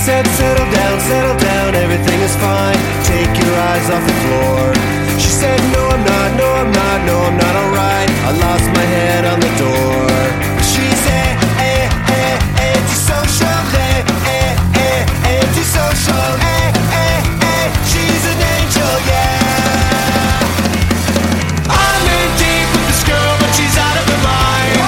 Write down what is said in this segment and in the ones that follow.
said, settle down, everything is fine. Take your eyes off the floor. She said, no, I'm not, no, I'm not, no, I'm not alright. I lost my head on the door. She's antisocial, antisocial, she's an angel, yeah. I'm in deep with this girl, but she's out of her mind.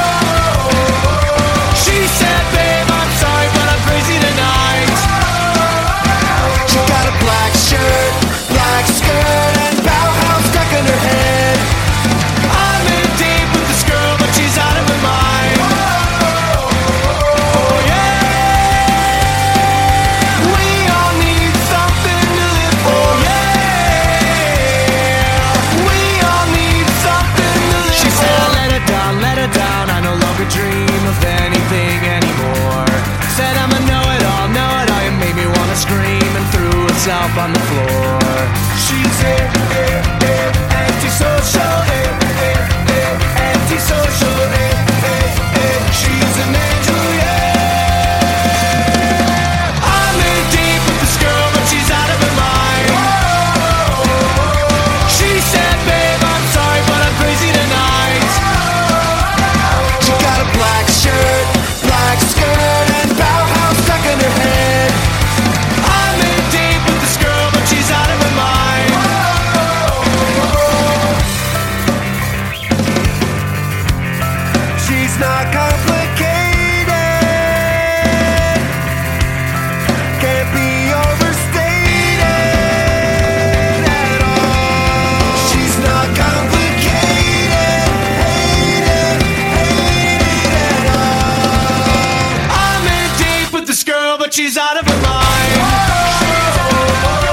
She said, babe, I'm sorry, but I'm crazy tonight. She got a black shirt, black skirt, and Bauhaus stuck in her head. I'm in deep with this girl, but she's out of her mind. Oh yeah, we all need something to live for. Yeah, we all need something to live for. She said, let it down, I no longer dream of anything anymore. Said I'm a know-it-all, you made me wanna scream, and threw herself on the floor. She's antisocial, antisocial, she's an angel, yeah. I'm in deep with this girl, but she's out of her mind. She said, babe, I'm sorry, but I'm crazy tonight. She got a black shirt, black skirt, and Bauhaus stuck in her head. I'm in deep with this girl, but she's out of her mind. She's not complicated, can't be overstated at all. She's not complicated, hated at all. I'm in deep with this girl, but she's out of her mind.